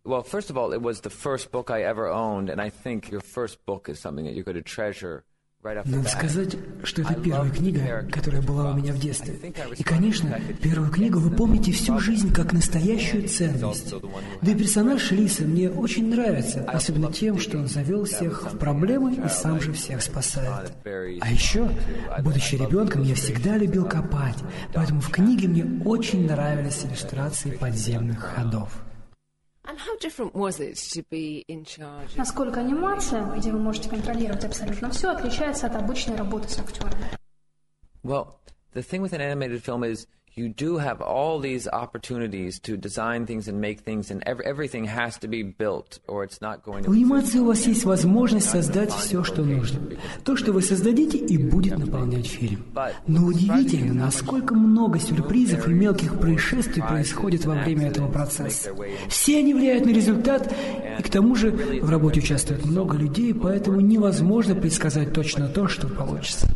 Well, first of all, it was the first book I ever owned, and I think your first book is something that you're going to treasure. Надо сказать, что это первая книга, которая была у меня в детстве. И, конечно, первую книгу вы помните всю жизнь как настоящую ценность. Да и персонаж Лиса мне очень нравится, особенно тем, что он завел всех в проблемы и сам же всех спасает. А еще, будучи ребенком, я всегда любил копать, поэтому в книге мне очень нравились иллюстрации подземных ходов. Насколько анимация, где вы можете контролировать абсолютно все, отличается от обычной работы с актерами? Well, the thing with an animated film is you do have all these opportunities to design things and make things, and everything has to be built, or it's not going to. В анимации у вас есть возможность создать все, что нужно. То, что вы создадите, и будет наполнять фильм. Но удивительно, насколько много сюрпризов и мелких происшествий происходит во время этого процесса. Все они влияют на результат, и к тому же в работе участвует много людей, поэтому невозможно предсказать точно то, что получится.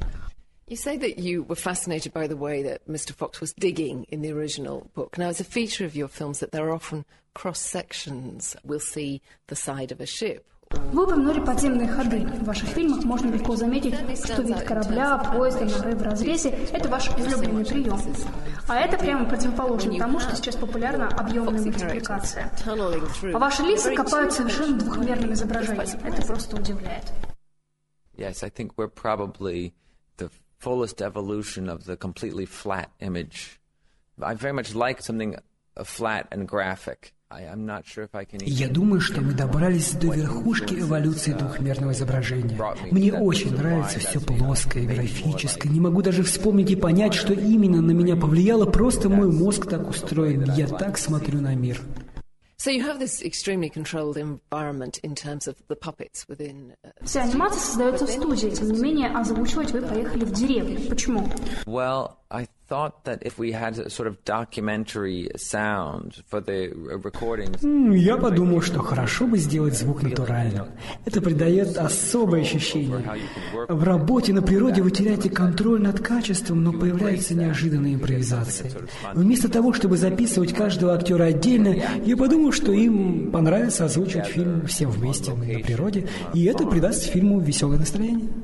You say that you were fascinated by the way that Mr. Fox was digging in the original book. Now, it's a feature of your films that there are often cross-sections. We'll see the side of a ship. Вы упомянули подземные ходы. В ваших фильмах можно легко заметить, что вид корабля, поезда, норы в разрезе – это ваш излюбленный прием. А это прямо противоположно тому, что сейчас популярна объемная мультипликация. А ваши лица копают совершенно двухмерным изображением. Это просто удивляет. Yes, I think we're probably the fullest evolution of the completely flat image. I very much like something flat and graphic. I'm not sure if I can. Я думаю, что мы добрались до верхушки эволюции двухмерного изображения. Мне очень нравится все плоское, графическое. Не могу даже вспомнить и понять, что именно на меня повлияло. Просто мой мозг так устроен. Я так смотрю на мир. So you have this extremely controlled environment in terms of the puppets within. Вся анимация создается в студии, тем не менее, озвучивать вы поехали в деревню. Почему? Well, I thought that if we had a sort of documentary sound for the recordings. Я подумал, что хорошо бы сделать звук натуральным. Это придает особое ощущение. В работе на природе вы теряете контроль над качеством, но появляется неожиданная импровизация. Вместо того, чтобы записывать каждого актера отдельно, я подумал, что им понравится озвучивать фильм всем вместе на природе, и это придаст фильму веселое настроение.